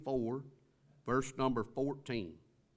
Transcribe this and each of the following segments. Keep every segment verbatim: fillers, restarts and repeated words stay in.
four, verse number fourteen.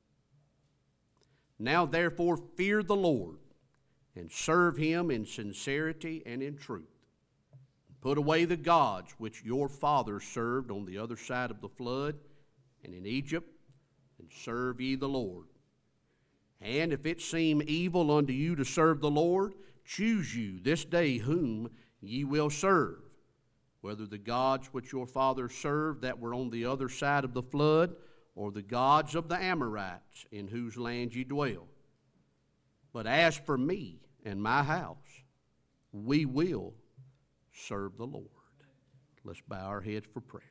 Now therefore fear the Lord, and serve him in sincerity and in truth. Put away the gods which your fathers served on the other side of the flood and in Egypt, and serve ye the Lord. And if it seem evil unto you to serve the Lord, choose you this day whom ye will serve, whether the gods which your fathers served that were on the other side of the flood, or the gods of the Amorites in whose land ye dwell. But as for me and my house, we will serve the Lord. Let's bow our heads for prayer.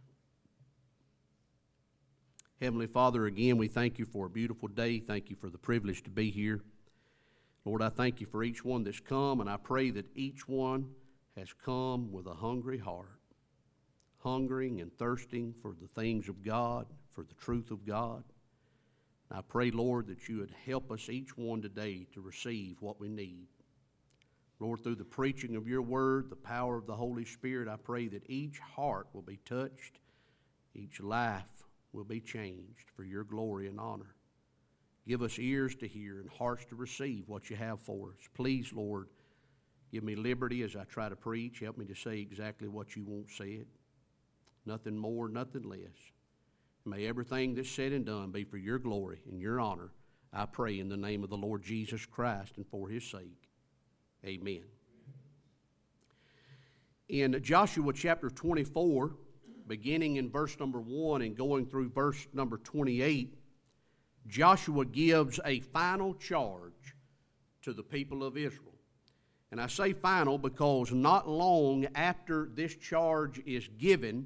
Heavenly Father, again, we thank you for a beautiful day. Thank you for the privilege to be here. Lord, I thank you for each one that's come, and I pray that each one has come with a hungry heart, hungering and thirsting for the things of God, for the truth of God. And I pray, Lord, that you would help us each one today to receive what we need. Lord, through the preaching of your word, the power of the Holy Spirit, I pray that each heart will be touched, each life will be changed for your glory and honor. Give us ears to hear and hearts to receive what you have for us. Please, Lord, give me liberty as I try to preach. Help me to say exactly what you want said. Nothing more, nothing less. May everything that's said and done be for your glory and your honor. I pray in the name of the Lord Jesus Christ and for his sake. Amen. In Joshua chapter twenty-four, beginning in verse number one and going through verse number twenty-eight, Joshua gives a final charge to the people of Israel. And I say final because not long after this charge is given,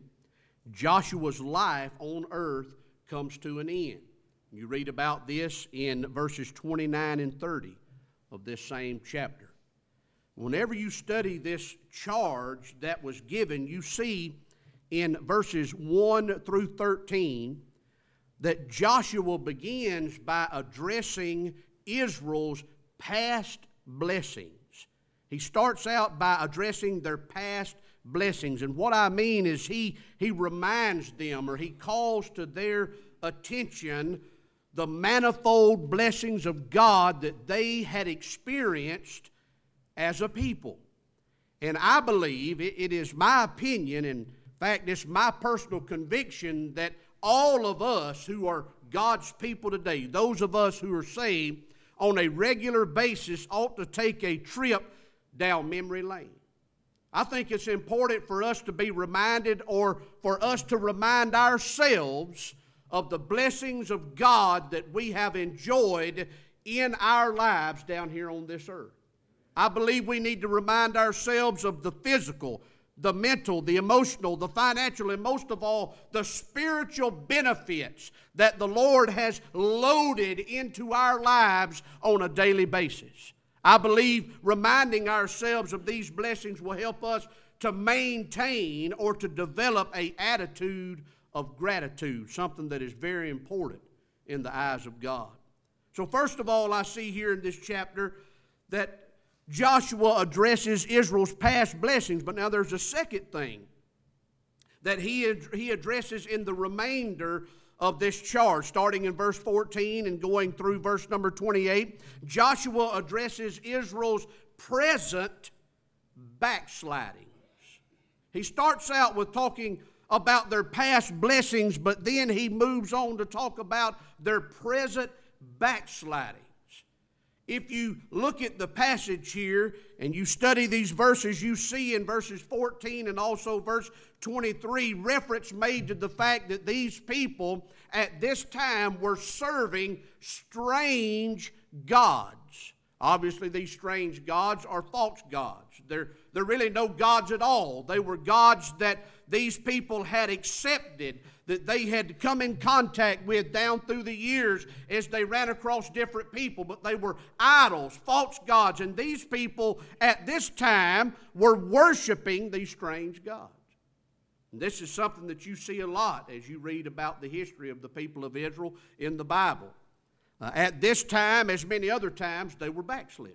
Joshua's life on earth comes to an end. You read about this in verses twenty-nine and thirty of this same chapter. Whenever you study this charge that was given, you see in verses one through thirteen that Joshua begins by addressing Israel's past blessings. He starts out by addressing their past blessings. And what I mean is he, he reminds them, or he calls to their attention the manifold blessings of God that they had experienced as a people. And I believe, it, it is my opinion, and in fact, it's my personal conviction that all of us who are God's people today, those of us who are saved, on a regular basis ought to take a trip down memory lane. I think it's important for us to be reminded, or for us to remind ourselves of the blessings of God that we have enjoyed in our lives down here on this earth. I believe we need to remind ourselves of the physical, the mental, the emotional, the financial, and most of all, the spiritual benefits that the Lord has loaded into our lives on a daily basis. I believe reminding ourselves of these blessings will help us to maintain or to develop an attitude of gratitude, something that is very important in the eyes of God. So first of all, I see here in this chapter that Joshua addresses Israel's past blessings, but now there's a second thing that he, he addresses in the remainder of this charge, starting in verse fourteen and going through verse number twenty-eight. Joshua addresses Israel's present backslidings. He starts out with talking about their past blessings, but then he moves on to talk about their present backslidings. If you look at the passage here and you study these verses, you see in verses fourteen and also verse twenty-three reference made to the fact that these people at this time were serving strange gods. Obviously, these strange gods are false gods. They're, they're really no gods at all. They were gods that these people had accepted, that they had come in contact with down through the years as they ran across different people. But they were idols, false gods, and these people at this time were worshiping these strange gods. And this is something that you see a lot as you read about the history of the people of Israel in the Bible. Uh, at this time, as many other times, they were backslidden.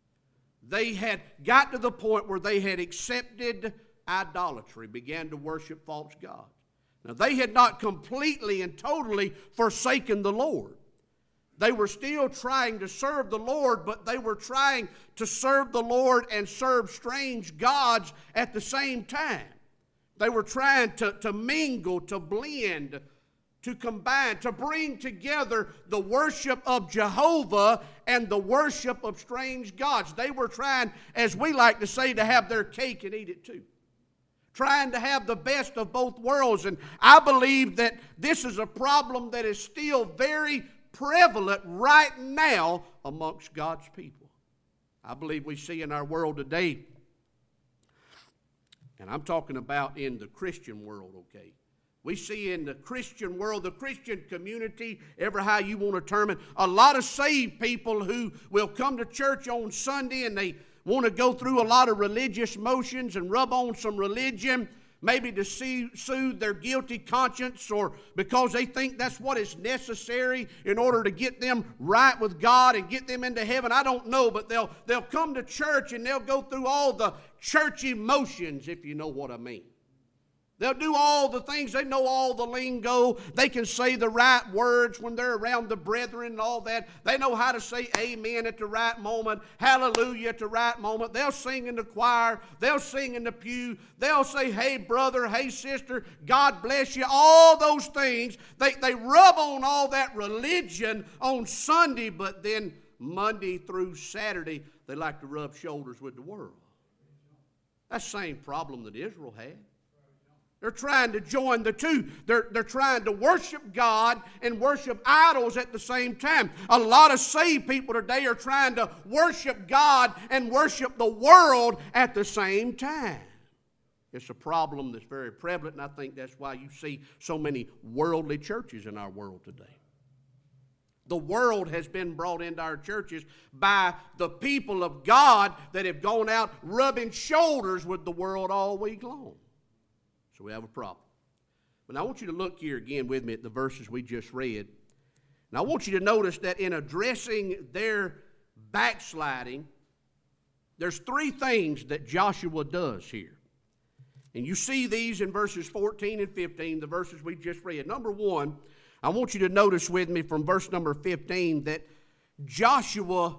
They had got to the point where they had accepted idolatry, began to worship false gods. Now, they had not completely and totally forsaken the Lord. They were still trying to serve the Lord, but they were trying to serve the Lord and serve strange gods at the same time. They were trying to, to mingle, to blend, to combine, to bring together the worship of Jehovah and the worship of strange gods. They were trying, as we like to say, to have their cake and eat it too. Trying to have the best of both worlds. And I believe that this is a problem that is still very prevalent right now amongst God's people. I believe we see in our world today, and I'm talking about in the Christian world, okay? We see in the Christian world, the Christian community, ever how you want to term it, a lot of saved people who will come to church on Sunday and they want to go through a lot of religious motions and rub on some religion, maybe to see, soothe their guilty conscience, or because they think that's what is necessary in order to get them right with God and get them into heaven. I don't know, but they'll, they'll come to church and they'll go through all the churchy motions, if you know what I mean. They'll do all the things. They know all the lingo. They can say the right words when they're around the brethren and all that. They know how to say amen at the right moment, hallelujah at the right moment. They'll sing in the choir. They'll sing in the pew. They'll say, hey, brother, hey, sister, God bless you. All those things. They, they rub on all that religion on Sunday, but then Monday through Saturday, they like to rub shoulders with the world. That's the same problem that Israel had. They're trying to join the two. They're, they're trying to worship God and worship idols at the same time. A lot of saved people today are trying to worship God and worship the world at the same time. It's a problem that's very prevalent, and I think that's why you see so many worldly churches in our world today. The world has been brought into our churches by the people of God that have gone out rubbing shoulders with the world all week long. So we have a problem. But now I want you to look here again with me at the verses we just read. And I want you to notice that in addressing their backsliding, there's three things that Joshua does here. And you see these in verses fourteen and fifteen, the verses we just read. Number one, I want you to notice with me from verse number fifteen that Joshua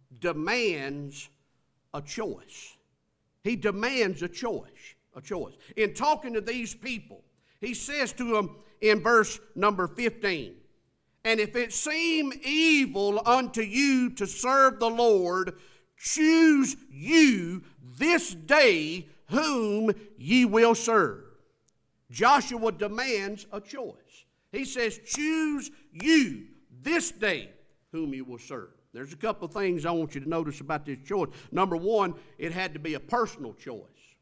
demands a choice. He demands a choice. A choice. In talking to these people, he says to them in verse number fifteen, and if it seem evil unto you to serve the Lord, choose you this day whom ye will serve. Joshua demands a choice. He says, choose you this day whom you will serve. There's a couple of things I want you to notice about this choice. Number one, it had to be a personal choice.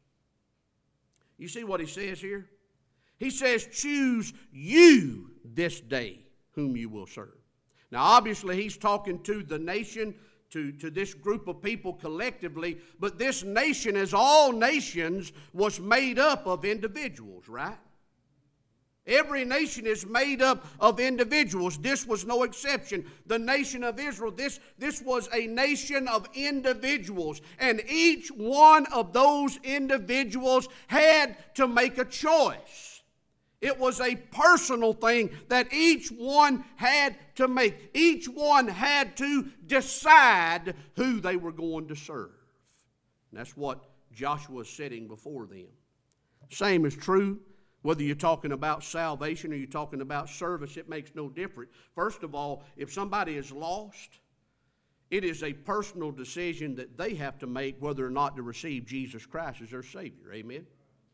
You see what he says here? He says, choose you this day whom you will serve. Now, obviously, he's talking to the nation, to, to this group of people collectively, but this nation, as all nations, was made up of individuals, right? Every nation is made up of individuals. This was no exception. The nation of Israel, this, this was a nation of individuals. And each one of those individuals had to make a choice. It was a personal thing that each one had to make. Each one had to decide who they were going to serve. And that's what Joshua is setting before them. Same is true. Whether you're talking about salvation or you're talking about service, it makes no difference. First of all, if somebody is lost, it is a personal decision that they have to make whether or not to receive Jesus Christ as their Savior. Amen?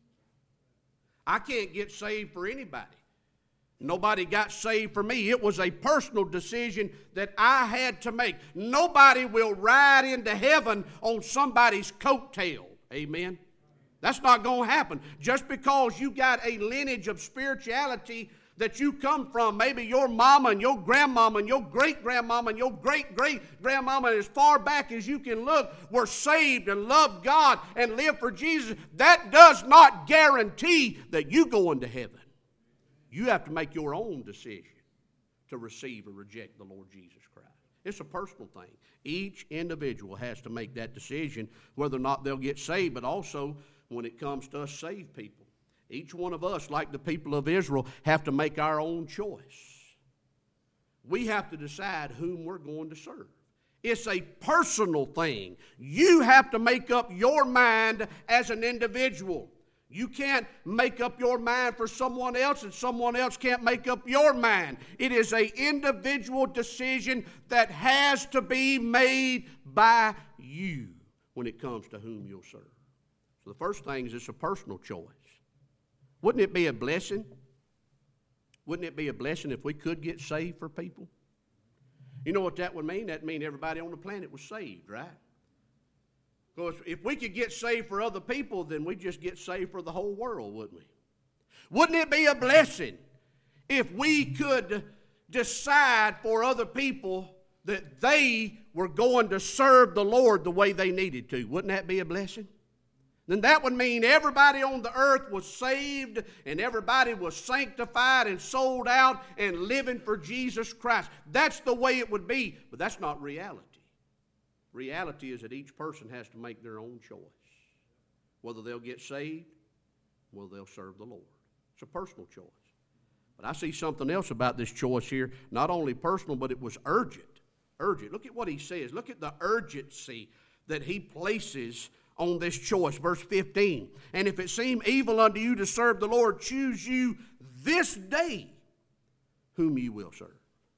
I can't get saved for anybody. Nobody got saved for me. It was a personal decision that I had to make. Nobody will ride into heaven on somebody's coattail. Amen? That's not going to happen. Just because you got a lineage of spirituality that you come from, maybe your mama and your grandmama and your great-grandmama and your great-great-grandmama, as far back as you can look, were saved and loved God and lived for Jesus, that does not guarantee that you go into heaven. You have to make your own decision to receive or reject the Lord Jesus Christ. It's a personal thing. Each individual has to make that decision whether or not they'll get saved, but also when it comes to us saved people. Each one of us, like the people of Israel, have to make our own choice. We have to decide whom we're going to serve. It's a personal thing. You have to make up your mind as an individual. You can't make up your mind for someone else, and someone else can't make up your mind. It is an individual decision that has to be made by you when it comes to whom you'll serve. So the first thing is it's a personal choice. Wouldn't it be a blessing? Wouldn't it be a blessing if we could get saved for people? You know what that would mean? That would mean everybody on the planet was saved, right? Because if we could get saved for other people, then we'd just get saved for the whole world, wouldn't we? Wouldn't it be a blessing if we could decide for other people that they were going to serve the Lord the way they needed to? Wouldn't that be a blessing? Then that would mean everybody on the earth was saved and everybody was sanctified and sold out and living for Jesus Christ. That's the way it would be, but that's not reality. Reality is that each person has to make their own choice, whether they'll get saved, whether they'll serve the Lord. It's a personal choice. But I see something else about this choice here, not only personal, but it was urgent. Urgent. Look at what he says. Look at the urgency that he places on this choice. Verse fifteen, and if it seem evil unto you to serve the Lord, choose you this day whom you will serve.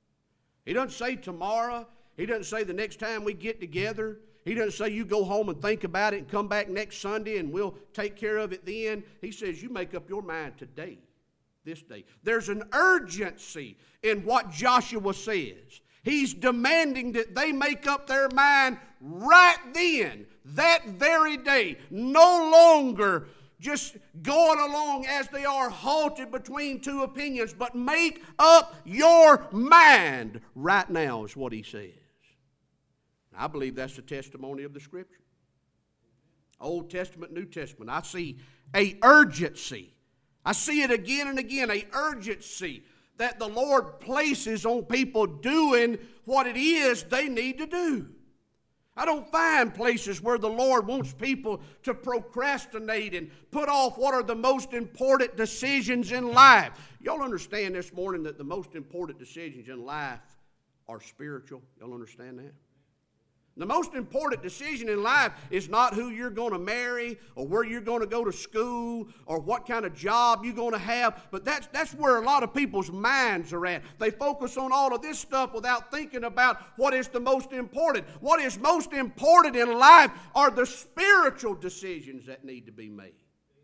He doesn't say tomorrow. He doesn't say the next time we get together. He doesn't say you go home and think about it and come back next Sunday and we'll take care of it then. He says you make up your mind today, this day. There's an urgency in what Joshua says. He's demanding that they make up their mind right then, that very day, no longer just going along as they are halted between two opinions, but make up your mind right now is what he says. I believe that's the testimony of the Scripture. Old Testament, New Testament. I see a urgency. I see it again and again, a urgency that the Lord places on people doing what it is they need to do. I don't find places where the Lord wants people to procrastinate and put off what are the most important decisions in life. Y'all understand this morning that the most important decisions in life are spiritual? Y'all understand that? The most important decision in life is not who you're going to marry or where you're going to go to school or what kind of job you're going to have, but that's, that's where a lot of people's minds are at. They focus on all of this stuff without thinking about what is the most important. What is most important in life are the spiritual decisions that need to be made.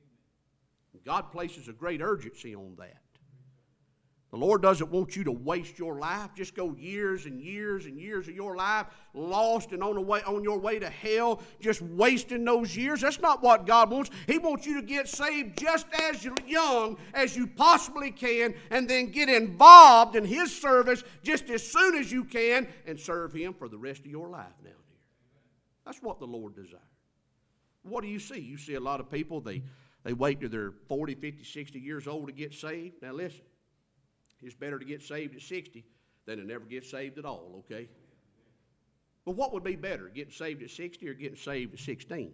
God places a great urgency on that. The Lord doesn't want you to waste your life. Just go years and years and years of your life lost and on the way on your way to hell, just wasting those years. That's not what God wants. He wants you to get saved just as young as you possibly can and then get involved in His service just as soon as you can and serve Him for the rest of your life down here. That's what the Lord desires. What do you see? You see a lot of people, they, they wait till they're forty, fifty, sixty years old to get saved. Now listen. It's better to get saved at sixty than to never get saved at all, okay? But what would be better, getting saved at sixty or getting saved at sixteen?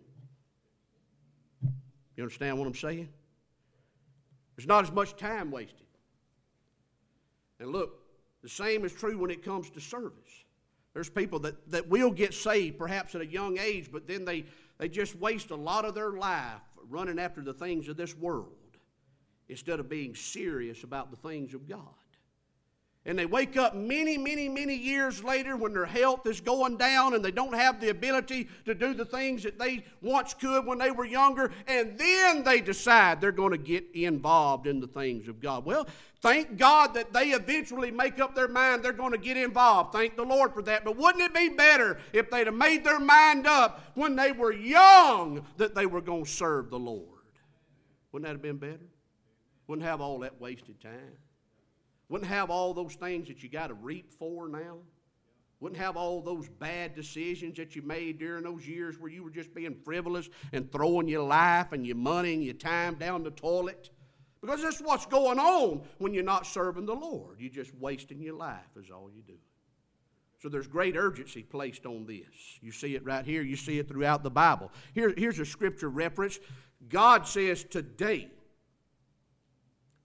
You understand what I'm saying? There's not as much time wasted. And look, the same is true when it comes to service. There's people that, that will get saved perhaps at a young age, but then they, they just waste a lot of their life running after the things of this world, instead of being serious about the things of God. And they wake up many, many, many years later when their health is going down and they don't have the ability to do the things that they once could when they were younger, and then they decide they're going to get involved in the things of God. Well, thank God that they eventually make up their mind they're going to get involved. Thank the Lord for that. But wouldn't it be better if they'd have made their mind up when they were young that they were going to serve the Lord? Wouldn't that have been better? Wouldn't have all that wasted time. Wouldn't have all those things that you got to reap for now. Wouldn't have all those bad decisions that you made during those years where you were just being frivolous and throwing your life and your money and your time down the toilet. Because that's what's going on when you're not serving the Lord. You're just wasting your life is all you do. So there's great urgency placed on this. You see it right here. You see it throughout the Bible. Here, here's a scripture reference. God says today,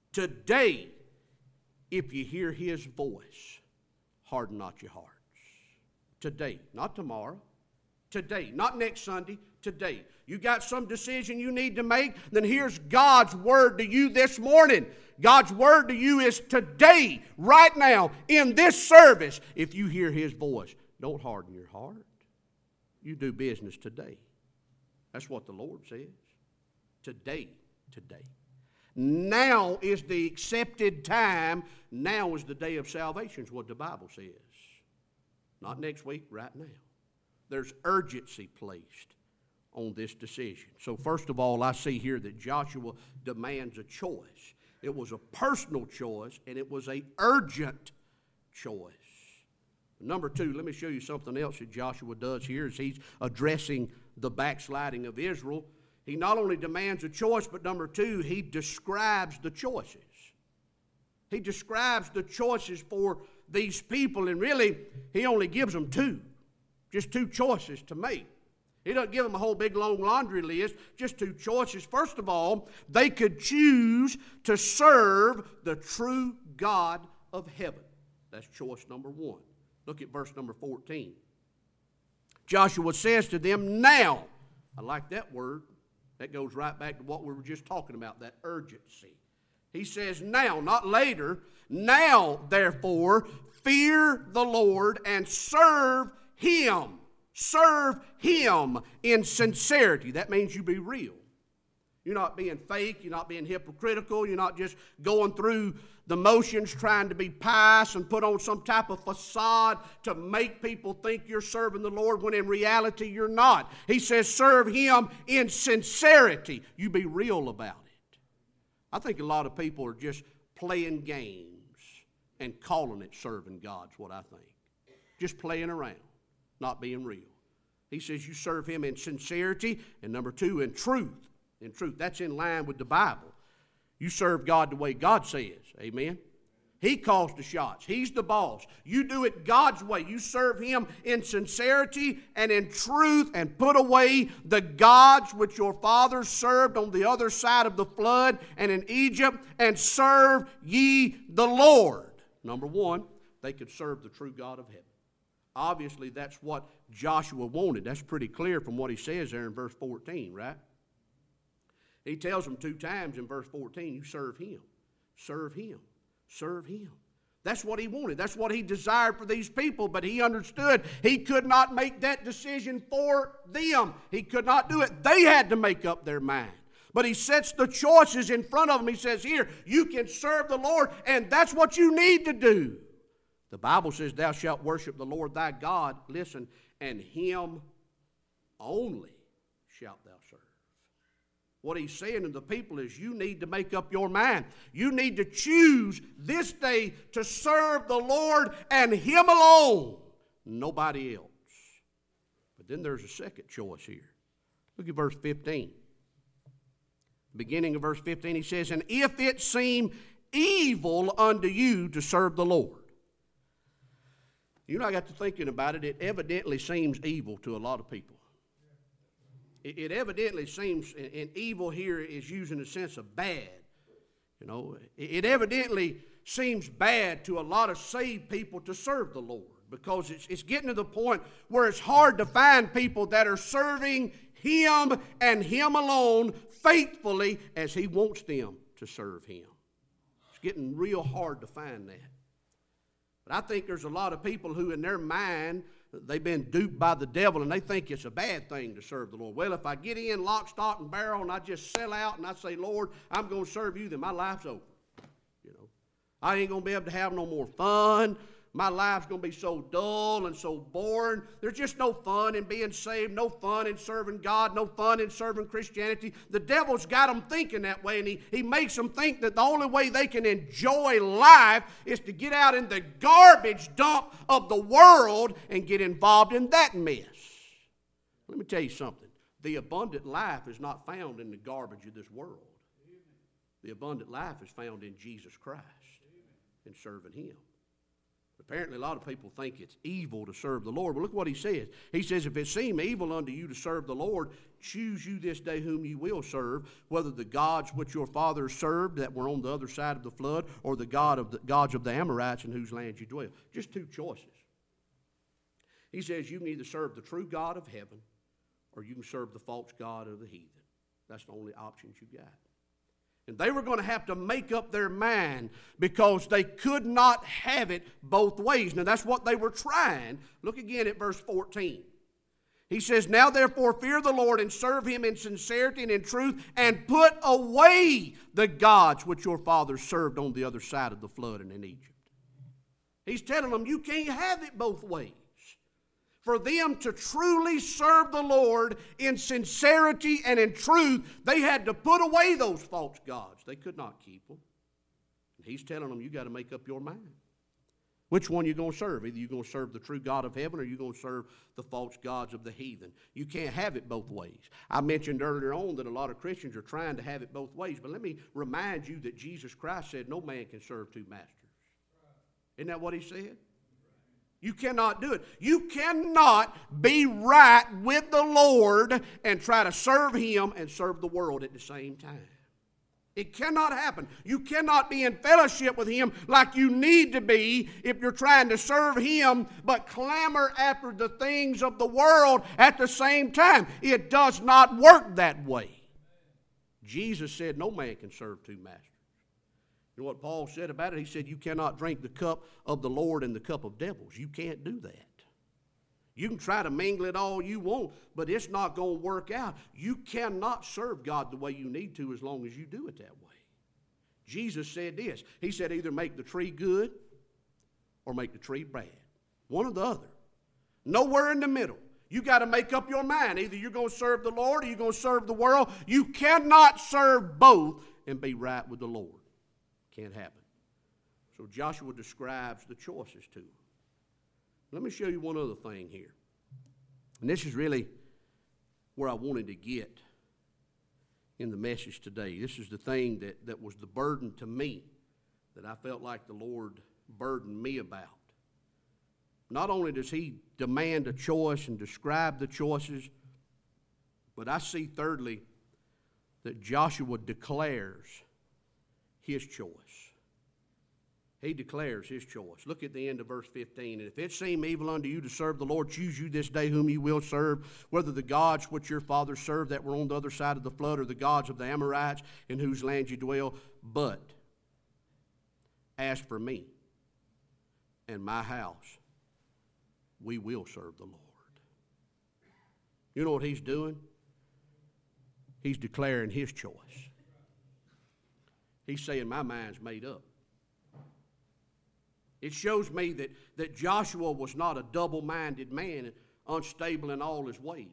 Today, if you hear his voice, harden not your hearts. Today, not tomorrow. Today, not next Sunday, today. You got some decision you need to make, then here's God's word to you this morning. God's word to you is today, right now, in this service. If you hear his voice, don't harden your heart. You do business today. That's what the Lord says. Today, today. Now is the accepted time. Now is the day of salvation, is what the Bible says. Not next week, right now. There's urgency placed on this decision. So first of all, I see here that Joshua demands a choice. It was a personal choice, and it was an urgent choice. Number two, let me show you something else that Joshua does here as he's addressing the backsliding of Israel. He not only demands a choice, but number two, he describes the choices. He describes the choices for these people, and really, he only gives them two. Just two choices to make. He doesn't give them a whole big long laundry list, just two choices. First of all, they could choose to serve the true God of heaven. That's choice number one. Look at verse number fourteen. Joshua says to them, now. I like that word. That goes right back to what we were just talking about, that urgency. He says now, not later. Now, therefore, fear the Lord and serve him. Serve him in sincerity. That means you be real. You're not being fake. You're not being hypocritical. You're not just going through the motions trying to be pious and put on some type of facade to make people think you're serving the Lord when in reality you're not. He says serve him in sincerity. You be real about it. I think a lot of people are just playing games and calling it serving God's what I think. Just playing around, not being real. He says you serve him in sincerity, and number two, in truth. In truth. That's in line with the Bible. You serve God the way God says. Amen? He calls the shots. He's the boss. You do it God's way. You serve him in sincerity and in truth, and put away the gods which your fathers served on the other side of the flood and in Egypt, and serve ye the Lord. Number one, they could serve the true God of heaven. Obviously, that's what Joshua wanted. That's pretty clear from what he says there in verse fourteen, right? He tells them two times in verse fourteen, you serve him. Serve him. Serve him. That's what he wanted. That's what he desired for these people, but he understood he could not make that decision for them. He could not do it. They had to make up their mind. But he sets the choices in front of them. He says, here, you can serve the Lord, and that's what you need to do. The Bible says, thou shalt worship the Lord thy God, listen, and him only shalt thou serve. What he's saying to the people is you need to make up your mind. You need to choose this day to serve the Lord and him alone, nobody else. But then there's a second choice here. Look at verse fifteen. Beginning of verse fifteen, he says, and if it seem evil unto you to serve the Lord. You know, I got to thinking about it. It evidently seems evil to a lot of people. It, it evidently seems, and evil here is used in the sense of bad. You know, it, it evidently seems bad to a lot of saved people to serve the Lord, because it's, it's getting to the point where it's hard to find people that are serving him and him alone faithfully as he wants them to serve him. It's getting real hard to find that. But I think there's a lot of people who in their mind, they've been duped by the devil, and they think it's a bad thing to serve the Lord. Well, if I get in lock, stock, and barrel, and I just sell out, and I say, Lord, I'm going to serve you, then my life's over. You know, I ain't going to be able to have no more fun. My life's going to be so dull and so boring. There's just no fun in being saved, no fun in serving God, no fun in serving Christianity. The devil's got them thinking that way, and he, he makes them think that the only way they can enjoy life is to get out in the garbage dump of the world and get involved in that mess. Let me tell you something. The abundant life is not found in the garbage of this world. The abundant life is found in Jesus Christ and serving him. Apparently, a lot of people think it's evil to serve the Lord. But look what he says. He says, if it seem evil unto you to serve the Lord, choose you this day whom you will serve, whether the gods which your fathers served that were on the other side of the flood, or the, God of the gods of the Amorites in whose land you dwell. Just two choices. He says you can either serve the true God of heaven, or you can serve the false god of the heathen. That's the only options you got. And they were going to have to make up their mind because they could not have it both ways. Now that's what they were trying. Look again at verse fourteen. He says, now therefore fear the Lord and serve him in sincerity and in truth, and put away the gods which your fathers served on the other side of the flood and in Egypt. He's telling them you can't have it both ways. For them to truly serve the Lord in sincerity and in truth, they had to put away those false gods. They could not keep them. And he's telling them, you got to make up your mind. Which one you going to serve? Either you're going to serve the true God of heaven, or you're going to serve the false gods of the heathen. You can't have it both ways. I mentioned earlier on that a lot of Christians are trying to have it both ways. But let me remind you that Jesus Christ said no man can serve two masters. Isn't that what he said? You cannot do it. You cannot be right with the Lord and try to serve him and serve the world at the same time. It cannot happen. You cannot be in fellowship with him like you need to be if you're trying to serve him but clamor after the things of the world at the same time. It does not work that way. Jesus said no man can serve two masters. You know what Paul said about it? He said you cannot drink the cup of the Lord and the cup of devils. You can't do that. You can try to mingle it all you want, but it's not going to work out. You cannot serve God the way you need to as long as you do it that way. Jesus said this. He said either make the tree good or make the tree bad. One or the other. Nowhere in the middle. You got to make up your mind. Either you're going to serve the Lord or you're going to serve the world. You cannot serve both and be right with the Lord. Can't happen. So Joshua describes the choices to them. Let me show you one other thing here. And this is really where I wanted to get in the message today. This is the thing that, that was the burden to me, that I felt like the Lord burdened me about. Not only does he demand a choice and describe the choices, but I see thirdly that Joshua declares his choice. He declares his choice. Look at the end of verse fifteen. And if it seem evil unto you to serve the Lord, choose you this day whom you will serve, whether the gods which your fathers served that were on the other side of the flood, or the gods of the Amorites in whose land you dwell. But as for me and my house, we will serve the Lord. You know what he's doing? He's declaring his choice. He's saying my mind's made up. It shows me that, that Joshua was not a double-minded man, unstable in all his ways.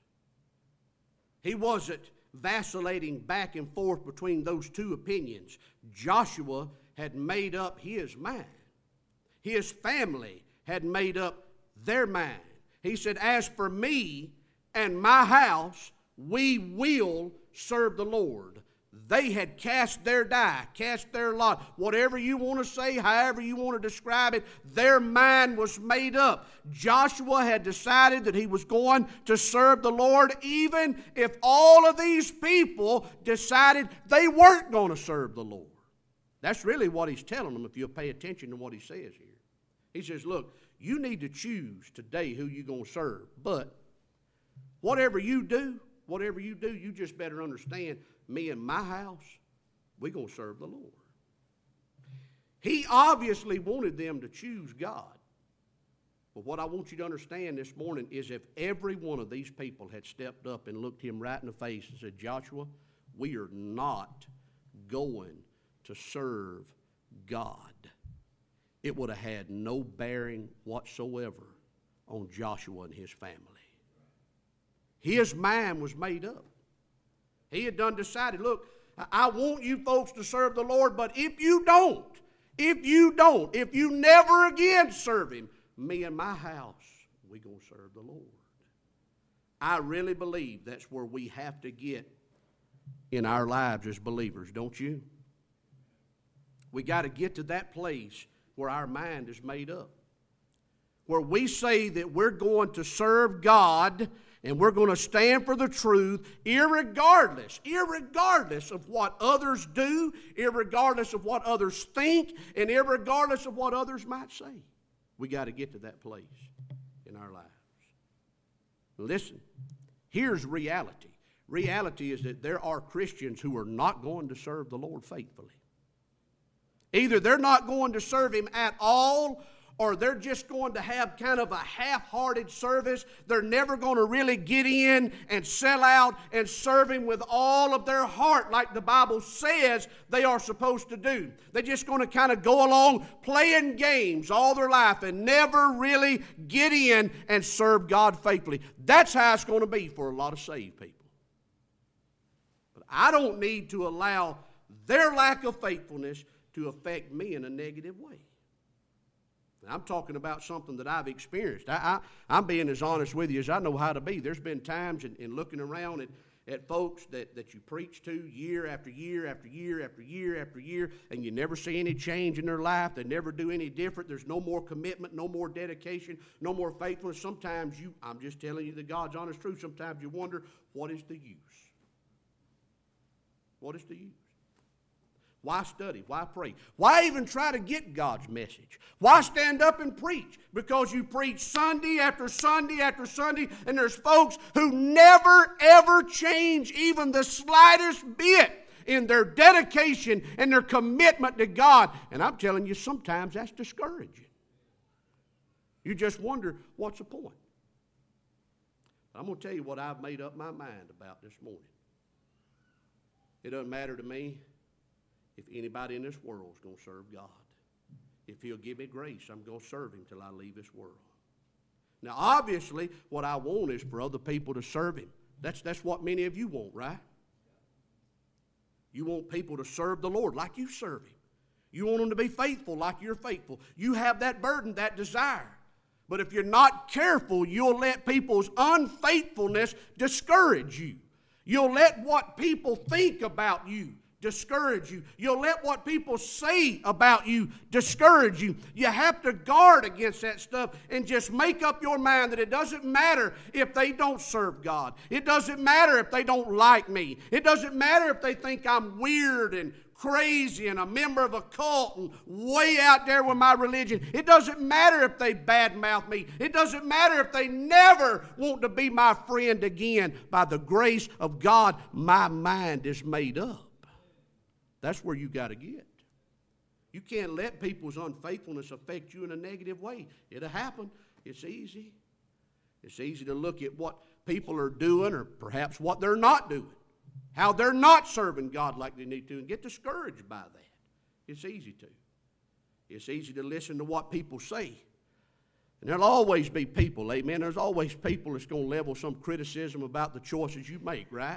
He wasn't vacillating back and forth between those two opinions. Joshua had made up his mind. His family had made up their mind. He said, as for me and my house, we will serve the Lord. They had cast their die, cast their lot. Whatever you want to say, however you want to describe it, their mind was made up. Joshua had decided that he was going to serve the Lord, even if all of these people decided they weren't going to serve the Lord. That's really what he's telling them if you'll pay attention to what he says here. He says, look, you need to choose today who you're going to serve. But whatever you do, whatever you do, you just better understand, me and my house, we're going to serve the Lord. He obviously wanted them to choose God. But what I want you to understand this morning is if every one of these people had stepped up and looked him right in the face and said, Joshua, we are not going to serve God, it would have had no bearing whatsoever on Joshua and his family. His mind was made up. He had done decided, look, I want you folks to serve the Lord, but if you don't, if you don't, if you never again serve him, me and my house, we're going to serve the Lord. I really believe that's where we have to get in our lives as believers, don't you? We got to get to that place where our mind is made up, where we say that we're going to serve God and we're going to stand for the truth irregardless, irregardless of what others do, irregardless of what others think, and irregardless of what others might say. We got to get to that place in our lives. Listen, here's reality. Reality is that there are Christians who are not going to serve the Lord faithfully. Either they're not going to serve Him at all, or they're just going to have kind of a half-hearted service. They're never going to really get in and sell out and serve Him with all of their heart like the Bible says they are supposed to do. They're just going to kind of go along playing games all their life and never really get in and serve God faithfully. That's how it's going to be for a lot of saved people. But I don't need to allow their lack of faithfulness to affect me in a negative way. I'm talking about something that I've experienced. I, I, I'm being as honest with you as I know how to be. There's been times in, in looking around at, at folks that, that you preach to year after year after year after year after year, and you never see any change in their life. They never do any different. There's no more commitment, no more dedication, no more faithfulness. Sometimes you, I'm just telling you the God's honest truth, sometimes you wonder, what is the use? What is the use? Why study? Why pray? Why even try to get God's message? Why stand up and preach? Because you preach Sunday after Sunday after Sunday, and there's folks who never ever change even the slightest bit in their dedication and their commitment to God. And I'm telling you, sometimes that's discouraging. You just wonder, what's the point? I'm going to tell you what I've made up my mind about this morning. It doesn't matter to me if anybody in this world is going to serve God. If He'll give me grace, I'm going to serve Him till I leave this world. Now, obviously, what I want is for other people to serve Him. That's, that's what many of you want, right? You want people to serve the Lord like you serve Him. You want them to be faithful like you're faithful. You have that burden, that desire. But if you're not careful, you'll let people's unfaithfulness discourage you. You'll let what people think about you discourage you. You'll let what people say about you discourage you. You have to guard against that stuff and just make up your mind that it doesn't matter if they don't serve God. It doesn't matter if they don't like me. It doesn't matter if they think I'm weird and crazy and a member of a cult and way out there with my religion. It doesn't matter if they badmouth me. It doesn't matter if they never want to be my friend again. By the grace of God, my mind is made up. That's where you got to get. You can't let people's unfaithfulness affect you in a negative way. It'll happen. It's easy. It's easy to look at what people are doing or perhaps what they're not doing, how they're not serving God like they need to, and get discouraged by that. It's easy to. It's easy to listen to what people say. And there'll always be people, amen, there's always people that's going to level some criticism about the choices you make, right?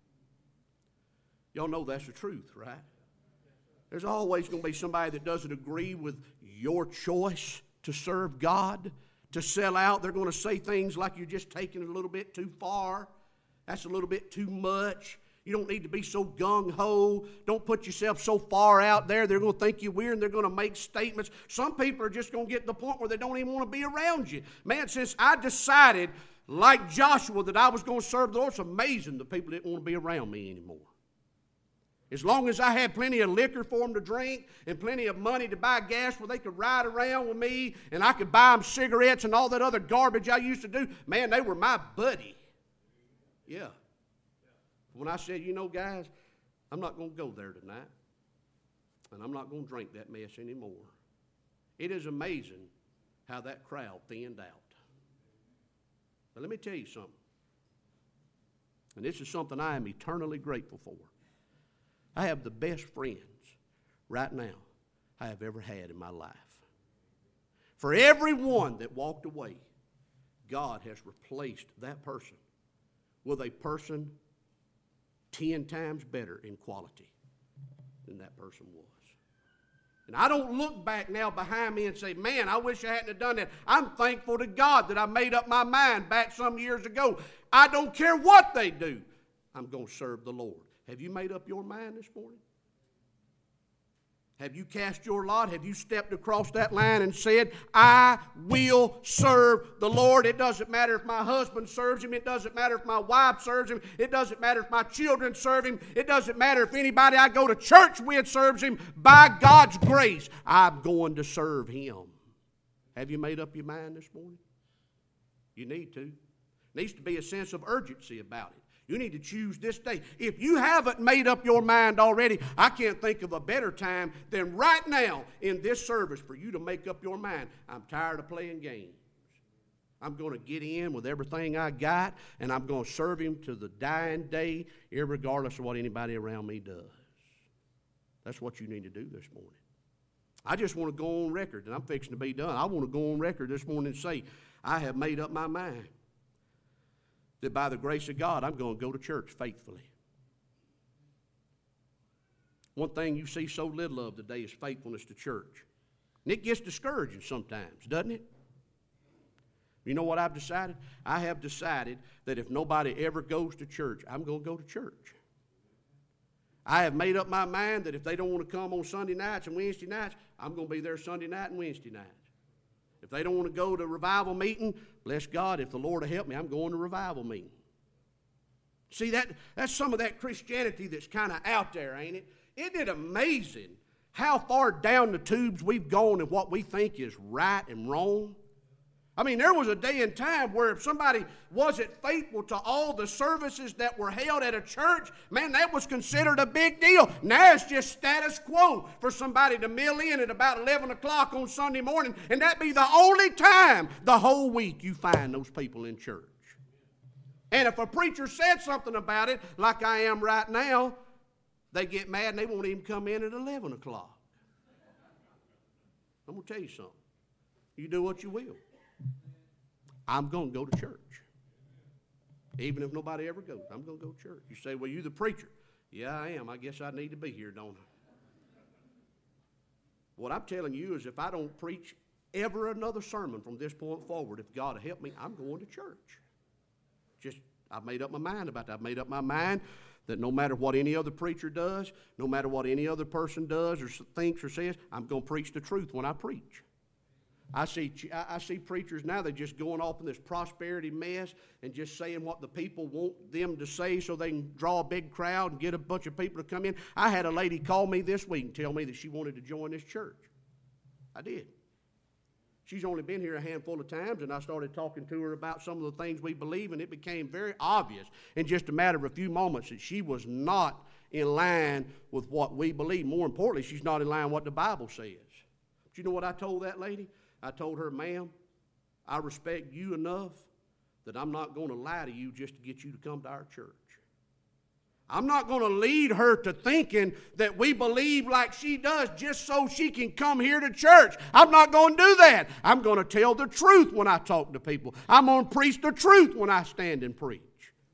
Y'all know that's the truth, right? There's always going to be somebody that doesn't agree with your choice to serve God, to sell out. They're going to say things like you're just taking it a little bit too far. That's a little bit too much. You don't need to be so gung-ho. Don't put yourself so far out there. They're going to think you're weird, and they're going to make statements. Some people are just going to get to the point where they don't even want to be around you. Man, since I decided, like Joshua, that I was going to serve the Lord, it's amazing the people didn't want to be around me anymore. As long as I had plenty of liquor for them to drink and plenty of money to buy gas where they could ride around with me and I could buy them cigarettes and all that other garbage I used to do, man, they were my buddy. Yeah. When I said, you know, guys, I'm not going to go there tonight, and I'm not going to drink that mess anymore, it is amazing how that crowd thinned out. But let me tell you something, and this is something I am eternally grateful for. I have the best friends right now I have ever had in my life. For every one that walked away, God has replaced that person with a person ten times better in quality than that person was. And I don't look back now behind me and say, man, I wish I hadn't have done that. I'm thankful to God that I made up my mind back some years ago. I don't care what they do. I'm going to serve the Lord. Have you made up your mind this morning? Have you cast your lot? Have you stepped across that line and said, I will serve the Lord? It doesn't matter if my husband serves Him. It doesn't matter if my wife serves Him. It doesn't matter if my children serve Him. It doesn't matter if anybody I go to church with serves Him. By God's grace, I'm going to serve Him. Have you made up your mind this morning? You need to. There needs to be a sense of urgency about it. You need to choose this day. If you haven't made up your mind already, I can't think of a better time than right now in this service for you to make up your mind. I'm tired of playing games. I'm going to get in with everything I got, and I'm going to serve Him to the dying day, irregardless of what anybody around me does. That's what you need to do this morning. I just want to go on record, and I'm fixing to be done. I want to go on record this morning and say, I have made up my mind that by the grace of God, I'm going to go to church faithfully. One thing you see so little of today is faithfulness to church. And it gets discouraging sometimes, doesn't it? You know what I've decided? I have decided that if nobody ever goes to church, I'm going to go to church. I have made up my mind that if they don't want to come on Sunday nights and Wednesday nights, I'm going to be there Sunday night and Wednesday night. If they don't want to go to revival meeting, bless God, if the Lord will help me, I'm going to revival meeting. See, that that's some of that Christianity that's kind of out there, ain't it? Isn't it amazing how far down the tubes we've gone in what we think is right and wrong? I mean, there was a day and time where if somebody wasn't faithful to all the services that were held at a church, man, that was considered a big deal. Now it's just status quo for somebody to mill in at about eleven o'clock on Sunday morning, and that be the only time the whole week you find those people in church. And if a preacher said something about it, like I am right now, they get mad and they won't even come in at eleven o'clock. I'm going to tell you something. You do what you will. I'm going to go to church. Even if nobody ever goes, I'm going to go to church. You say, well, you the preacher. Yeah, I am. I guess I need to be here, don't I? What I'm telling you is if I don't preach ever another sermon from this point forward, if God will help me, I'm going to church. Just, I've made up my mind about that. I've made up my mind that no matter what any other preacher does, no matter what any other person does or thinks or says, I'm going to preach the truth when I preach. I see, I see preachers now, they're just going off in this prosperity mess and just saying what the people want them to say so they can draw a big crowd and get a bunch of people to come in. I had a lady call me this week and tell me that she wanted to join this church. I did. She's only been here a handful of times, and I started talking to her about some of the things we believe, and it became very obvious in just a matter of a few moments that she was not in line with what we believe. More importantly, she's not in line with what the Bible says. But you know what I told that lady? I told her, ma'am, I respect you enough that I'm not going to lie to you just to get you to come to our church. I'm not going to lead her to thinking that we believe like she does just so she can come here to church. I'm not going to do that. I'm going to tell the truth when I talk to people. I'm going to preach the truth when I stand and preach.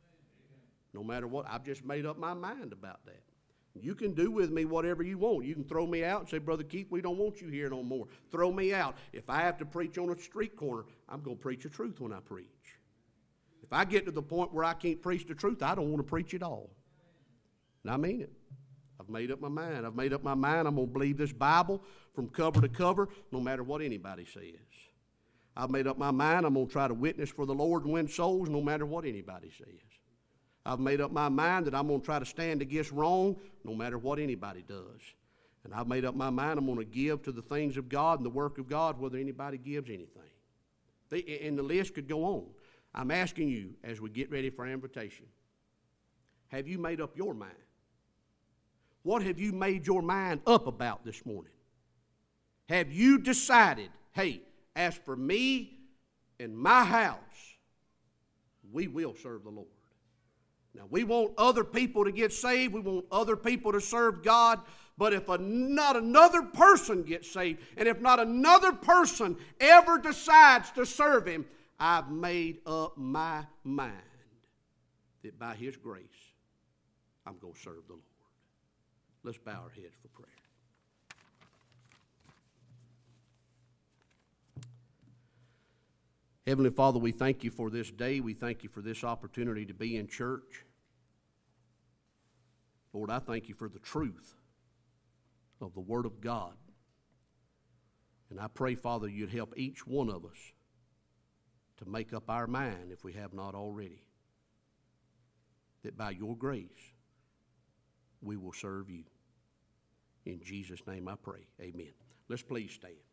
No matter what, I've just made up my mind about that. You can do with me whatever you want. You can throw me out and say, Brother Keith, we don't want you here no more. Throw me out. If I have to preach on a street corner, I'm going to preach the truth when I preach. If I get to the point where I can't preach the truth, I don't want to preach at all. And I mean it. I've made up my mind. I've made up my mind I'm going to believe this Bible from cover to cover no matter what anybody says. I've made up my mind I'm going to try to witness for the Lord and win souls no matter what anybody says. I've made up my mind that I'm going to try to stand against wrong no matter what anybody does. And I've made up my mind I'm going to give to the things of God and the work of God whether anybody gives anything. They, and the list could go on. I'm asking you as we get ready for our invitation, have you made up your mind? What have you made your mind up about this morning? Have you decided, hey, as for me and my house, we will serve the Lord? Now, we want other people to get saved. We want other people to serve God. But if a, not another person gets saved, and if not another person ever decides to serve Him, I've made up my mind that by His grace, I'm going to serve the Lord. Let's bow our heads for prayer. Heavenly Father, we thank you for this day. We thank you for this opportunity to be in church. Lord, I thank you for the truth of the Word of God. And I pray, Father, you'd help each one of us to make up our mind, if we have not already, that by your grace we will serve you. In Jesus' name I pray. Amen. Let's please stand.